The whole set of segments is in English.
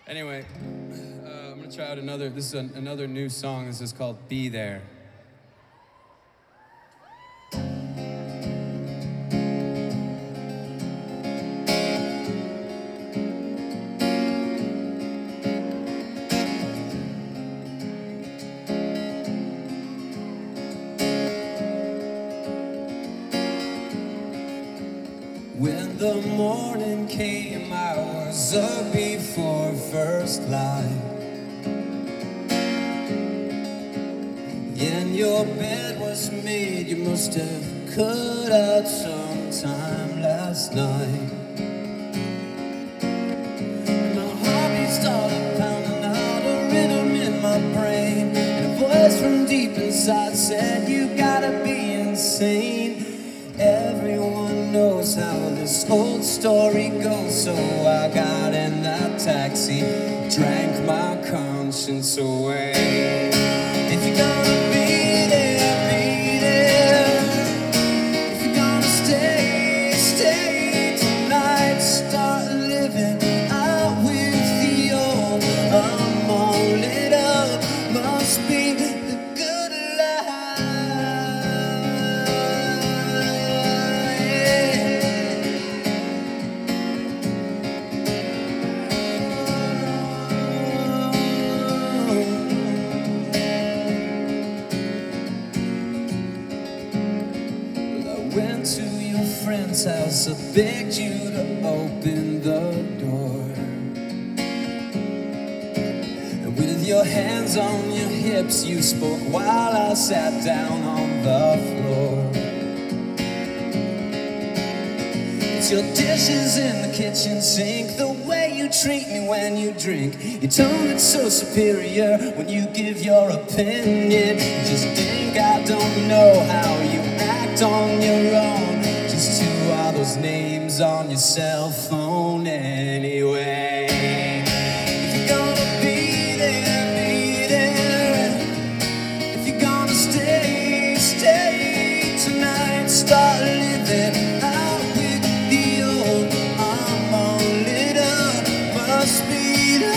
Anyway, I'm gonna try out another. This is another new song. This is called "Be There." When the morning came, I was up before first light. And your bed was made, you must have cut out sometime last night. My heartbeat started pounding out a rhythm in my brain, and a voice from deep inside said, "You gotta be insane." Everyone knows how this old story goes, so I got in that taxi, drank my conscience away. If you're gonna be there, be there. If you're gonna stay, stay tonight. Start living out with the old. I'm all lit up, must be the good life. Went to your friend's house, I begged you to open the door. And with your hands on your hips, you spoke while I sat down on the floor. It's your dishes in the kitchen sink, the way you treat me when you drink. Your tone is so superior when you give your opinion. You just think I don't know how you act on your own. Just who are those names on your cell phone anyway? If you're gonna be there, be there. If you're gonna stay, stay tonight. Start living out with the old. I'm all lit up, must be the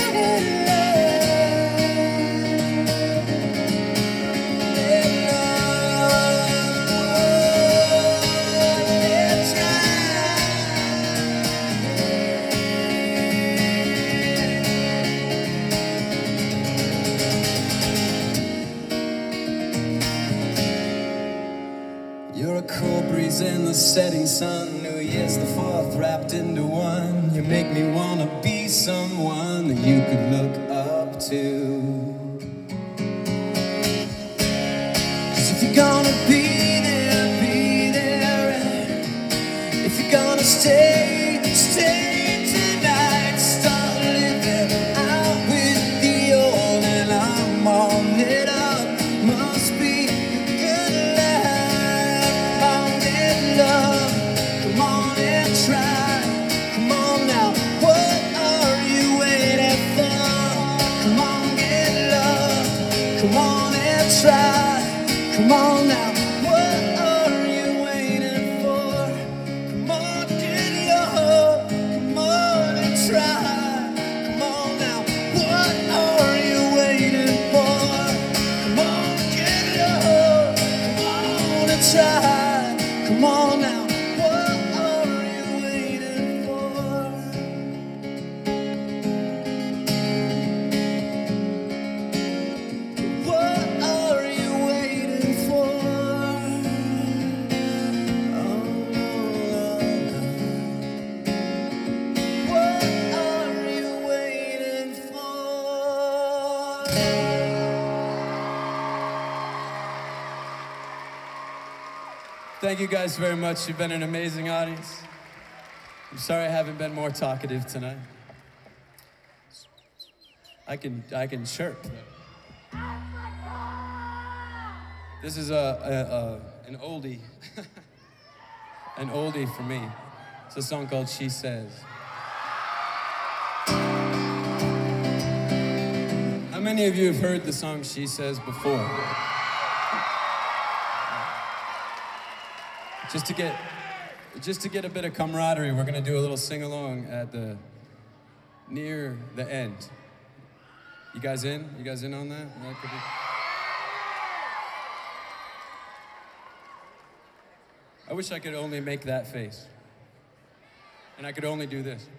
You're a cool breeze in the setting sun. New Year's the 4th wrapped into one. You make me wanna be someone that you could look up to. 'Cause if you're gonna be there, be there. If you're gonna stay, stay tonight. Start living out with the old. And I'm all lit up, must be a good life. Come on and love, come on and try. Come on now, what are you waiting for? Come on, get love, come on and try. Come on now, what are you waiting for? Come on, get love, come on and try. Come on now, what are you waiting for? Come on, get love, come on and try. Come on now, what are you waiting for? What are you waiting for? What are you waiting for? Thank you guys very much. You've been an amazing audience. I'm sorry I haven't been more talkative tonight. I can chirp. This is an oldie, an oldie for me. It's a song called "She Says." How many of you have heard the song "She Says" before? Just to get a bit of camaraderie, we're gonna do a little sing-along at the near the end. You guys in? You guys in on that? That could be... I wish I could only make that face. And I could only do this.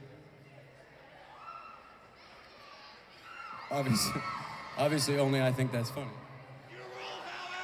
Obviously only I think that's funny.